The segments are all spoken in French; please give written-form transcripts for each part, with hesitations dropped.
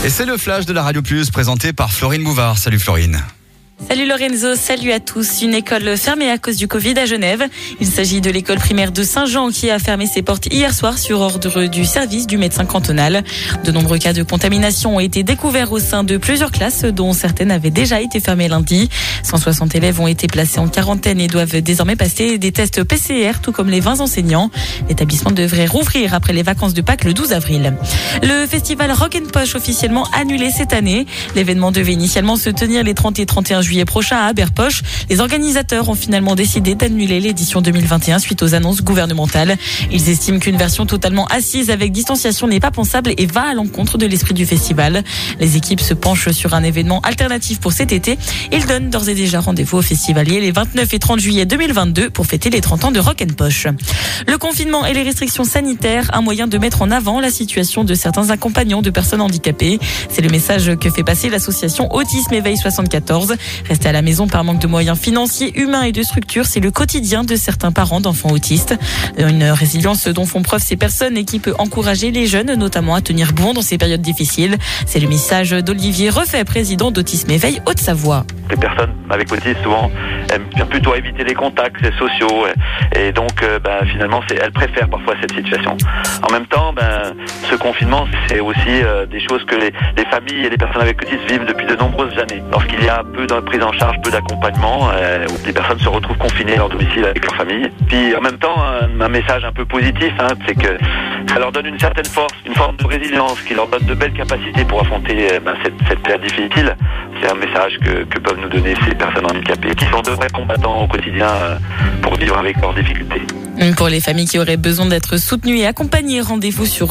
Et c'est le flash de la Radio Plus présenté par Florine Bouvard. Salut Florine. Salut Lorenzo, salut à tous. Une école fermée à cause du Covid à Genève. Il s'agit de l'école primaire de Saint-Jean qui a fermé ses portes hier soir sur ordre du service du médecin cantonal. De nombreux cas de contamination ont été découverts au sein de plusieurs classes dont certaines avaient déjà été fermées lundi. 160 élèves ont été placés en quarantaine et doivent désormais passer des tests PCR, tout comme les 20 enseignants. L'établissement devrait rouvrir après les vacances de Pâques le 12 avril. Le festival Rock & Poche officiellement annulé cette année. L'événement devait initialement se tenir les 30 et 31 juillet prochain à Aberpoche. Les organisateurs ont finalement décidé d'annuler l'édition 2021 suite aux annonces gouvernementales. Ils estiment qu'une version totalement assise avec distanciation n'est pas pensable et va à l'encontre de l'esprit du festival. Les équipes se penchent sur un événement alternatif pour cet été. Ils donnent d'ores et déjà rendez-vous aux festivaliers les 29 et 30 juillet 2022 pour fêter les 30 ans de Rock & Poche. Le confinement et les restrictions sanitaires, un moyen de mettre en avant la situation de certains accompagnants de personnes handicapées. C'est le message que fait passer l'association Autisme Éveil 74. Rester à la maison par manque de moyens financiers, humains et de structures, c'est le quotidien de certains parents d'enfants autistes. Une résilience dont font preuve ces personnes et qui peut encourager les jeunes, notamment à tenir bon dans ces périodes difficiles. C'est le message d'Olivier Refait, président d'Autisme Éveil Haute-Savoie. Les personnes avec autisme souvent aiment plutôt éviter les contacts sociaux et donc finalement elles préfèrent parfois cette situation. En même temps, ce confinement c'est aussi des choses que les familles et les personnes avec autisme vivent depuis de nombreuses années. Lorsqu'il y a peu de prise en charge, peu d'accompagnement, où les personnes se retrouvent confinées à leur domicile avec leur famille. Puis en même temps, un message un peu positif, c'est que ça leur donne une certaine force, une forme de résilience, qui leur donne de belles capacités pour affronter cette période difficile. C'est un message que peuvent nous donner ces personnes handicapées, qui sont de vrais combattants au quotidien pour vivre avec leurs difficultés. Pour les familles qui auraient besoin d'être soutenues et accompagnées, rendez-vous sur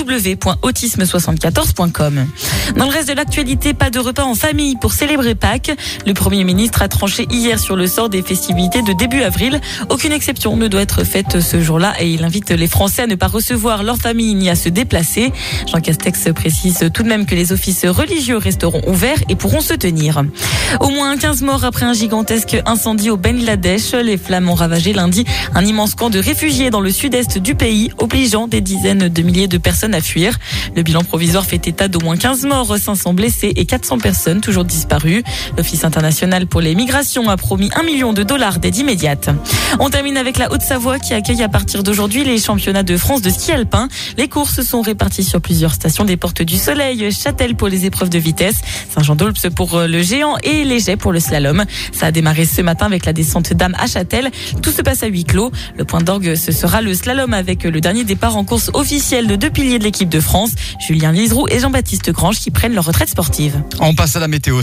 www.autisme74.com. Dans le reste de l'actualité, pas de repas en famille pour célébrer Pâques. Le Premier ministre a tranché hier sur le sort des festivités de début avril. Aucune exception ne doit être faite ce jour-là et il invite les Français à ne pas recevoir leur famille ni à se déplacer. Jean Castex précise tout de même que les offices religieux resteront ouverts et pourront se tenir. Au moins 15 morts après un gigantesque incendie au Bangladesh. Les flammes ont ravagé lundi un immense camp de réfugiés dans le sud-est du pays, obligeant des dizaines de milliers de personnes à fuir. Le bilan provisoire fait état d'au moins 15 morts, 500 blessés et 400 personnes toujours disparues. L'Office international pour les migrations a promis $1 million d'aide immédiate. On termine avec la Haute-Savoie qui accueille à partir d'aujourd'hui les championnats de France de ski alpin. Les courses sont réparties sur plusieurs stations des Portes du Soleil, Châtel pour les épreuves de vitesse, Saint-Jean-d'Aulps pour le géant et les jets pour le slalom. Ça a démarré ce matin avec la descente dames à Châtel. Tout se passe à huis clos. Le point d'orgue, ce sera le slalom avec le dernier départ en course officielle de 2 piliers de l'équipe de France, Julien Liseroux et Jean-Baptiste Grange qui prennent leur retraite sportive. On passe à la météo.